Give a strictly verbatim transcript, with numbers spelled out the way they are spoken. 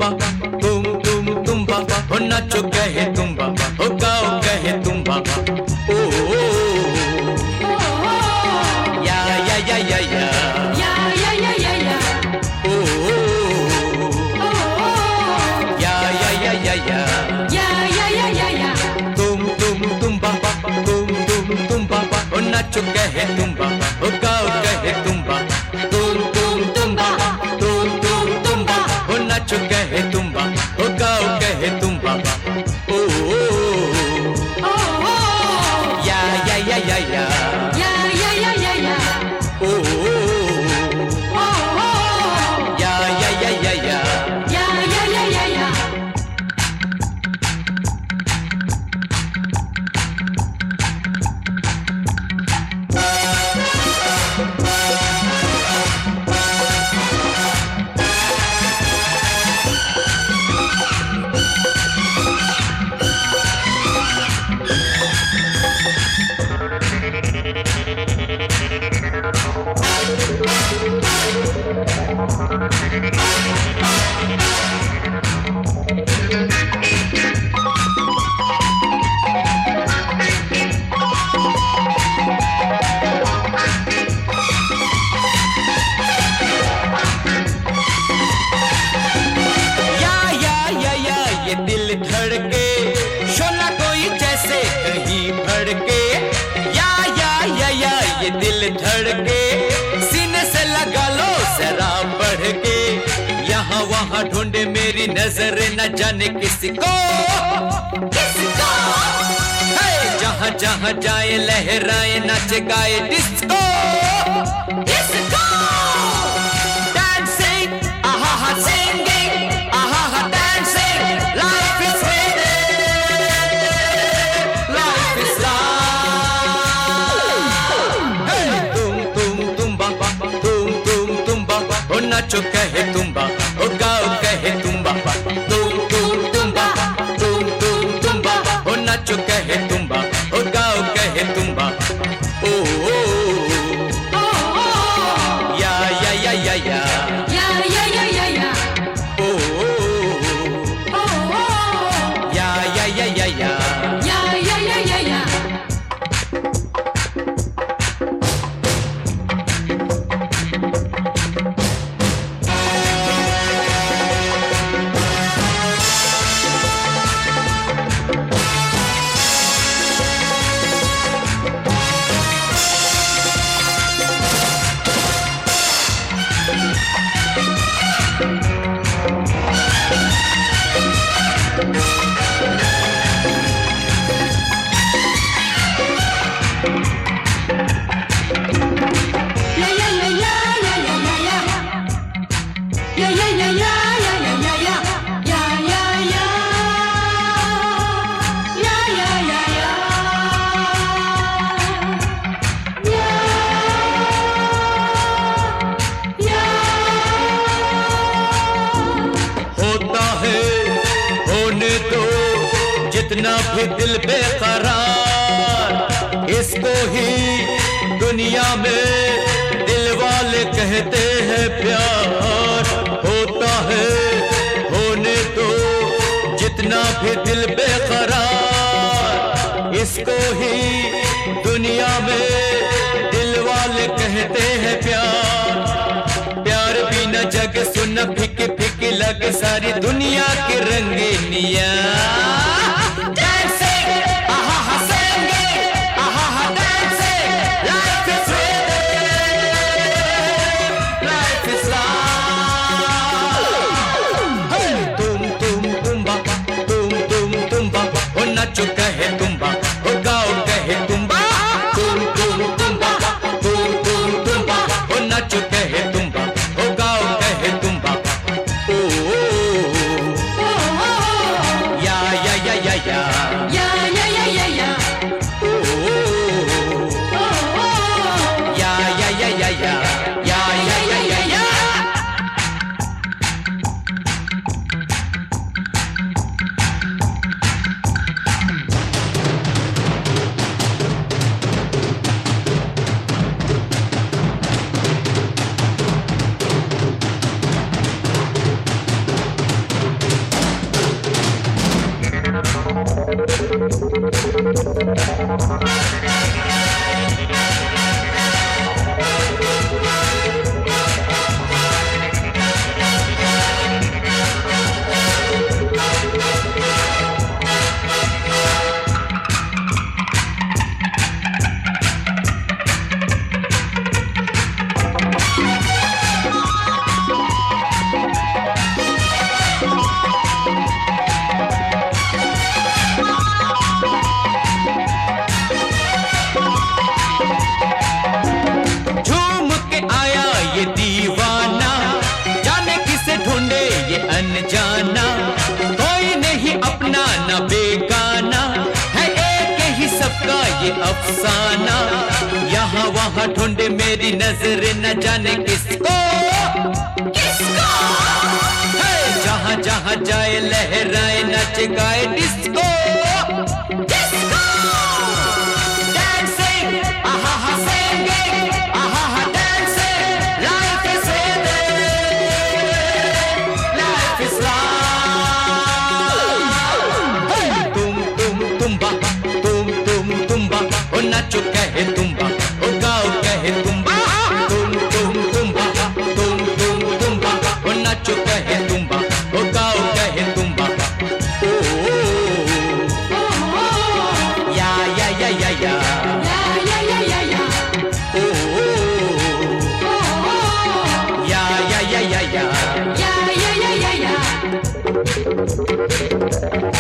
बाबा, तुम तुम तुम बाबा, हो नाचो कहे तुम बाबा, हो गाओ कहे तुम बाबा। ओ, ओ, ओ, या या या या या या या या या या ओ, ओ, या या या या या या या या या या तुम तुम तुम बाबा, तुम तुम तुम बाबा, हो नाचो कहे तुम बाबा, हो गाओ कहे तुम बाबा। तुम तुम तुम बाबा, तुम तुम तुम बाबा, हो नाचो कहे तुम बाबा, हो गाओ कहे तुम बाबा। ओ, ओ, ओ ओ या या या या या या या या या या ओ, ओ, ओ ओ या या या या या या या या या या दिल धड़के शोला कोई जैसे कहीं भड़के, या या या या ये दिल धड़के, सीने से लगा लो जरा बढ़ के। यहाँ वहाँ ढूंढे मेरी नजर न जाने किसको किसको है, जहाँ जहाँ जाए लहराए नाचे गाए डिस्को किसको dancing, aha ha singing, aha ha dancing, life is sweet, life is life. Hey, तुम तुम तुम बाबा, तुम तुम तुम बाबा, हो नाचो कहे तुम बाबा, हो गाओ कहे तुम बाबा। तुम तुम तुम बाबा, तुम तुम तुम बाबा, हो नाचो कहे तुम बाबा, हो गाओ कहे तुम बाबा। ओ, ओ, ओ, ओ ओ या या या या या या या या या या ओ, ओ, ओ ओ या या या या या या या या या या जितना भी दिल बेकरार, इसको ही दुनिया में दिल वाले कहते हैं प्यार। होता है होने तो जितना भी दिल बेकरार, इसको ही दुनिया में दिल वाले कहते हैं प्यार। प्यार बिना जग सुन फिक फिक लगे सारी दुनिया की रंगीनिया। नाचो कहे तुम बाबा, हो गाओ कहे तुम बाबा। तुम तुम तुम बाबा, तुम तुम तुम बाबा, हो नाचो कहे तुम बाबा, हो गाओ कहे तुम बाबा। ओ, ओ, ओ, ओ ओ या मेरी नजर न जाने किसको किसको है, जहाँ जहाँ जाए लहराए नाच गाए डिस्को किसको dancing, aha ha singing, aha ha dancing, life is singing, life is life. Hey, तुम तुम तुम्बा, तुम तुम तुम्बा, ओ नाचो कहे तुम्बा, ओ गाओ कहे तुम्बा, तुम तुम तुम्बा, तुम तुम तुम्बा, ओ नाचो कहे तुम्बा, ओ गाओ कहे तुम्बा. ओ या या या या या. या या या या या ओ या या या या या. या या या या या